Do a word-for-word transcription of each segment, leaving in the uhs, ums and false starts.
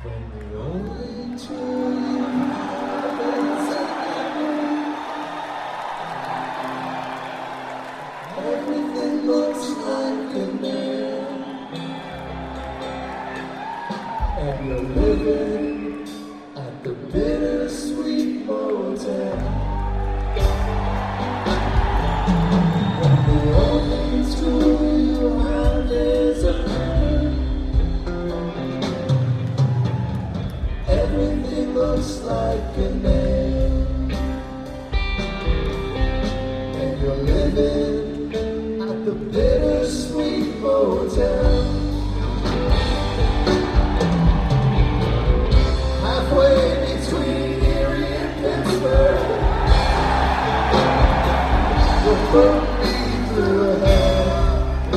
When the only two you have is everything looks like a man, and you're living at the bittersweet motel. When the only tool you have is a pen, everything looks like a name, and you're living at the bittersweet motel. Halfway between Erie and Pittsburgh, you'll put me through hell.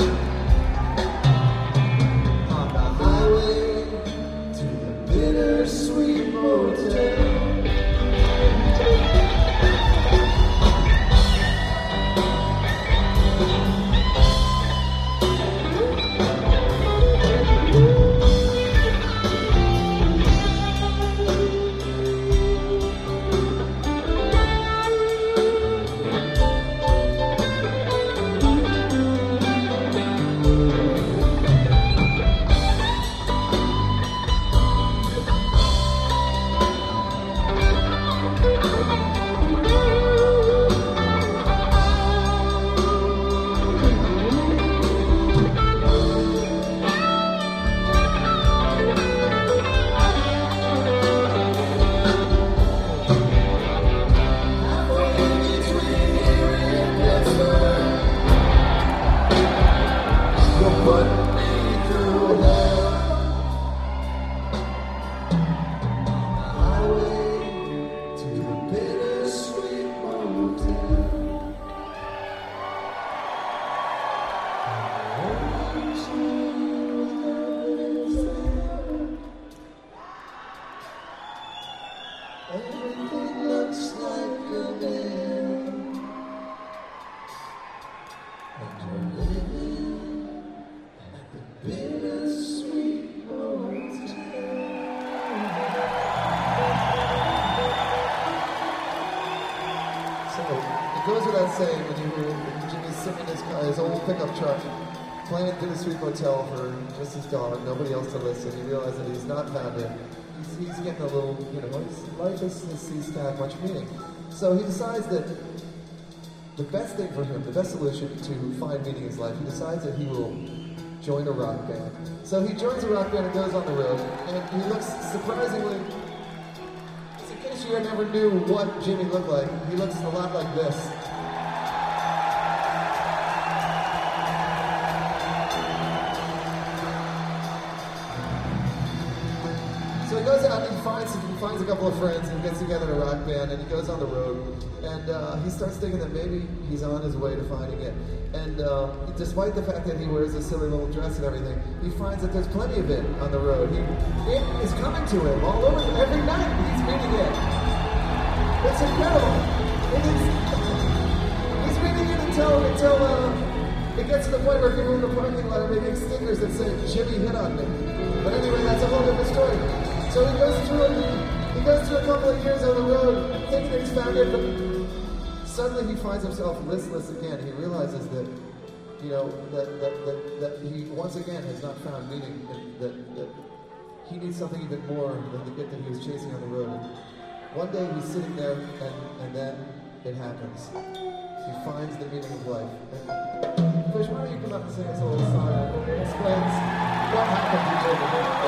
On the highway to the bittersweet motel. Everything looks like a day, and you're living at the bittersweet motel. So it goes without saying when you hear Jimmy singing his, his old pickup truck, playing Bittersweet Motel for just his dog, nobody else to listen, you realize that he's not found it. He's, he's getting a little, you know, his life has ceased to have much meaning. So he decides that the best thing for him, the best solution to find meaning in his life, he decides that he will join a rock band. So he joins a rock band and goes on the road, and he looks surprisingly, just in case you never knew what Jimmy looked like, he looks a lot like this. So he goes out and he finds, he finds a couple of friends and gets together in a rock band, and he goes on the road, and uh, he starts thinking that maybe he's on his way to finding it. And uh, despite the fact that he wears a silly little dress and everything, he finds that there's plenty of it on the road. He, it is coming to him all over, every night he's meeting it. It's incredible. It is, he's meeting it until, until uh, it gets to the point where people in the parking lot are making stickers that say, "Jimmy hit on me." But anyway, that's a whole different story. So he goes through he goes through a couple of years on the road, thinking that he's found it, but suddenly he finds himself listless again. He realizes that, you know, that that, that, that he once again has not found meaning, that, that, that he needs something even more than the gift that he was chasing on the road. And one day he's sitting there, and, and then it happens. He finds the meaning of life. And Fish, why don't you come up and sing us a little song that explains what happened to Jacob?